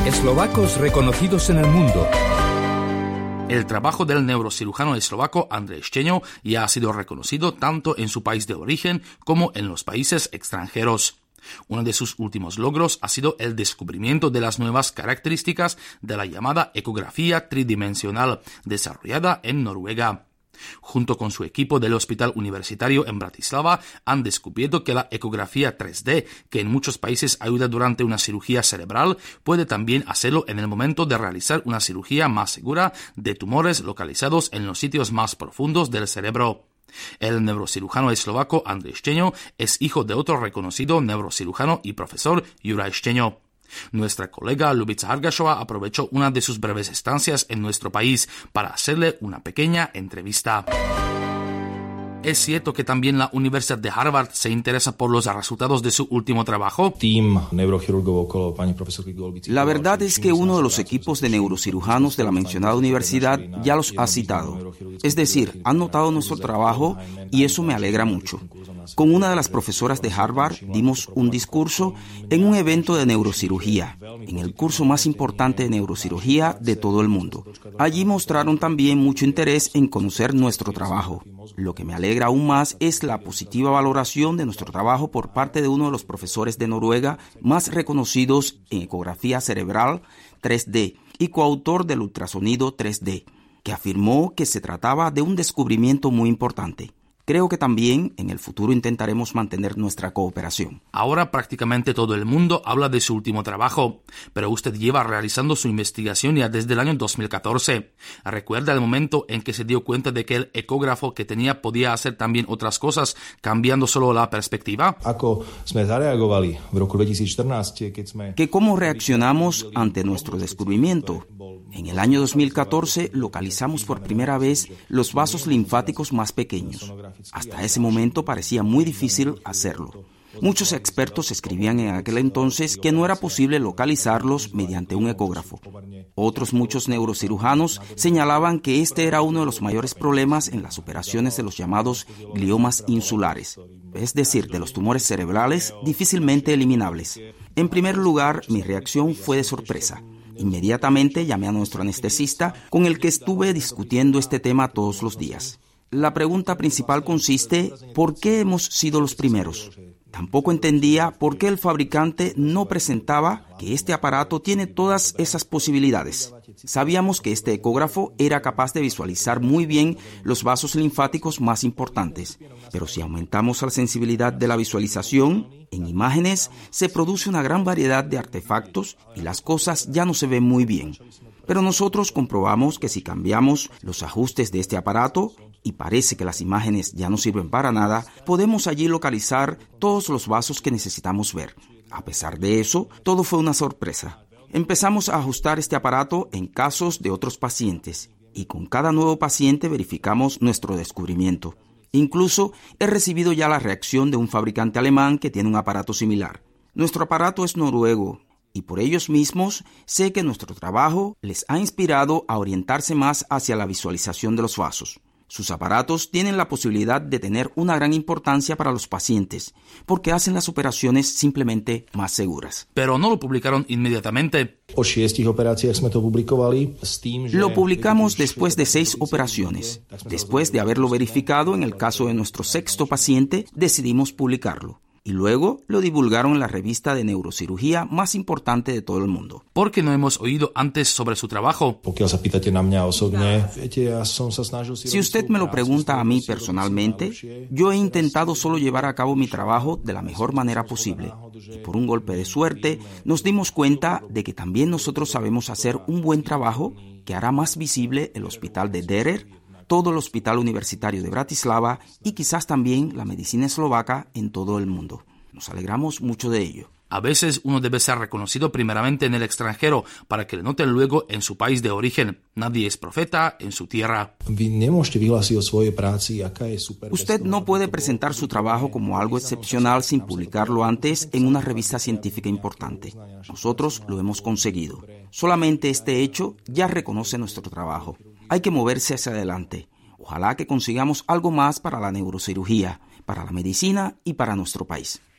Eslovacos reconocidos en el mundo. El trabajo del neurocirujano eslovaco Andrej Štěňo ya ha sido reconocido tanto en su país de origen como en los países extranjeros. Uno de sus últimos logros ha sido el descubrimiento de las nuevas características de la llamada ecografía tridimensional, desarrollada en Noruega. Junto con su equipo del Hospital Universitario en Bratislava, han descubierto que la ecografía 3D, que en muchos países ayuda durante una cirugía cerebral, puede también hacerlo en el momento de realizar una cirugía más segura de tumores localizados en los sitios más profundos del cerebro. El neurocirujano eslovaco Andrej Štěňo es hijo de otro reconocido neurocirujano y profesor, Juraj Štěňo. Nuestra colega Ljubica Hargašová aprovechó una de sus breves estancias en nuestro país para hacerle una pequeña entrevista. ¿Es cierto que también la Universidad de Harvard se interesa por los resultados de su último trabajo? La verdad es que uno de los equipos de neurocirujanos de la mencionada universidad ya los ha citado. Es decir, han notado nuestro trabajo y eso me alegra mucho. Con una de las profesoras de Harvard dimos un discurso en un evento de neurocirugía, en el curso más importante de neurocirugía de todo el mundo. Allí mostraron también mucho interés en conocer nuestro trabajo. Lo que me alegra aún más es la positiva valoración de nuestro trabajo por parte de uno de los profesores de Noruega más reconocidos en ecografía cerebral 3D y coautor del ultrasonido 3D, que afirmó que se trataba de un descubrimiento muy importante. Creo que también en el futuro intentaremos mantener nuestra cooperación. Ahora prácticamente todo el mundo habla de su último trabajo, pero usted lleva realizando su investigación ya desde el año 2014. ¿Recuerda el momento en que se dio cuenta de que el ecógrafo que tenía podía hacer también otras cosas, cambiando solo la perspectiva? ¿Que cómo reaccionamos ante nuestro descubrimiento? En el año 2014 localizamos por primera vez los vasos linfáticos más pequeños. Hasta ese momento parecía muy difícil hacerlo. Muchos expertos escribían en aquel entonces que no era posible localizarlos mediante un ecógrafo. Otros muchos neurocirujanos señalaban que este era uno de los mayores problemas en las operaciones de los llamados gliomas insulares, es decir, de los tumores cerebrales difícilmente eliminables. En primer lugar, mi reacción fue de sorpresa. Inmediatamente llamé a nuestro anestesista, con el que estuve discutiendo este tema todos los días. La pregunta principal consiste: ¿por qué hemos sido los primeros? Tampoco entendía por qué el fabricante no presentaba que este aparato tiene todas esas posibilidades. Sabíamos que este ecógrafo era capaz de visualizar muy bien los vasos linfáticos más importantes, pero si aumentamos la sensibilidad de la visualización, en imágenes se produce una gran variedad de artefactos y las cosas ya no se ven muy bien. Pero nosotros comprobamos que si cambiamos los ajustes de este aparato, y parece que las imágenes ya no sirven para nada, podemos allí localizar todos los vasos que necesitamos ver. A pesar de eso, todo fue una sorpresa. Empezamos a ajustar este aparato en casos de otros pacientes, y con cada nuevo paciente verificamos nuestro descubrimiento. Incluso he recibido ya la reacción de un fabricante alemán que tiene un aparato similar. Nuestro aparato es noruego, y por ellos mismos sé que nuestro trabajo les ha inspirado a orientarse más hacia la visualización de los vasos. Sus aparatos tienen la posibilidad de tener una gran importancia para los pacientes, porque hacen las operaciones simplemente más seguras. Pero no lo publicaron inmediatamente. Lo publicamos después de 6 operaciones. Después de haberlo verificado en el caso de nuestro 6º paciente, decidimos publicarlo. Y luego lo divulgaron en la revista de neurocirugía más importante de todo el mundo. ¿Por qué no hemos oído antes sobre su trabajo? Si usted me lo pregunta a mí personalmente, yo he intentado solo llevar a cabo mi trabajo de la mejor manera posible. Y por un golpe de suerte, nos dimos cuenta de que también nosotros sabemos hacer un buen trabajo que hará más visible el hospital de Derer, todo el Hospital Universitario de Bratislava y quizás también la medicina eslovaca en todo el mundo. Nos alegramos mucho de ello. A veces uno debe ser reconocido primeramente en el extranjero para que le noten luego en su país de origen. Nadie es profeta en su tierra. Usted no puede presentar su trabajo como algo excepcional sin publicarlo antes en una revista científica importante. Nosotros lo hemos conseguido. Solamente este hecho ya reconoce nuestro trabajo. Hay que moverse hacia adelante. Ojalá que consigamos algo más para la neurocirugía, para la medicina y para nuestro país.